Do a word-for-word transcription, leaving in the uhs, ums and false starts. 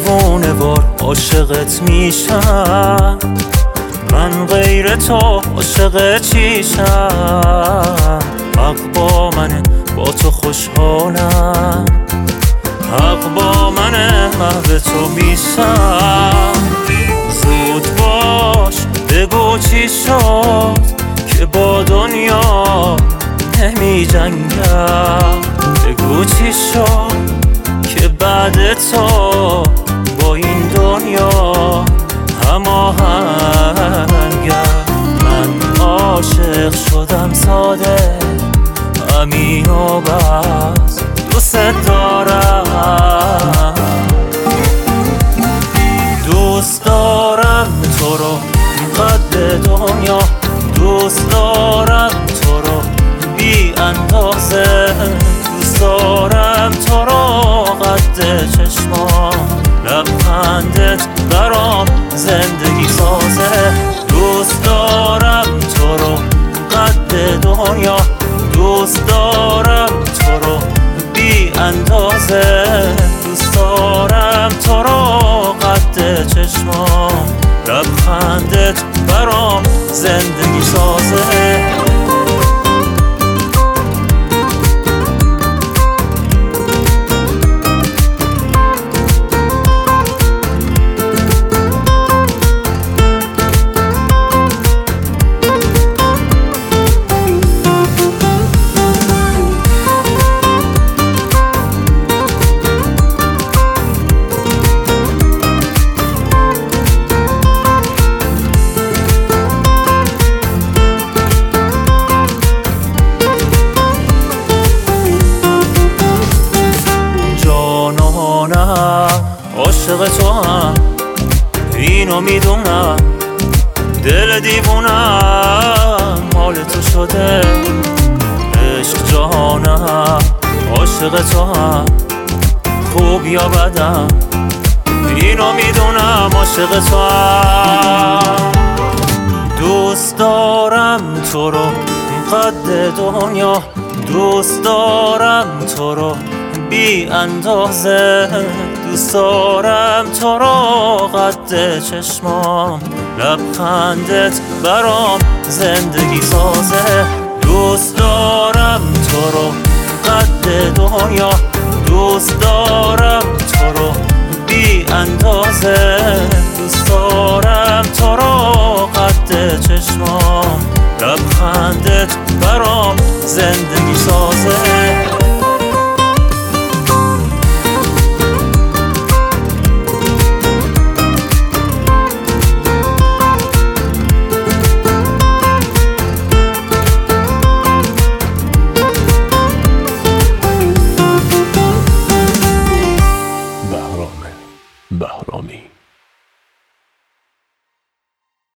دیوونه وار عاشقت میشم، من غیر تو عاشق چیشم. حق با منه با تو خوشحالم، حق با منه محو تو میشم. زود باش بگو چی شد که با دنیا نمی جنگم. بگو چی شد که بعد تو با این دنیا هماهنگم. من عاشق شدم ساده همین و بس، دوست دارم دوست دارم تو رو قد دنیا، دوست دارم تو رو بی اندازه، دوست دارم تو رو قد چشمام، لبخندت برام زندگی سازه. دوست دارم تو رو قد دنیا، دوست دارم تو رو بی اندازه، دوست دارم تو رو قد چشمام، لبخندت برام زندگی سازه. عاشق تو هم اینو میدونم، دل دیوونم حال تو شده. عشق جهانم عاشق تو هم، خوب یا بدم اینو میدونم، عاشق تو هم. دوست دارم تو رو قد دنیا، دوست دارم تو رو بی اندازه، دوست دارم تو رو قد چشمام، لبخندت برام زندگی سازه. دوست دارم تو رو قد دنیا، دوست دارم تو رو بی اندازه، دوست دارم تو رو قد چشمام، لبخندت برام زندگی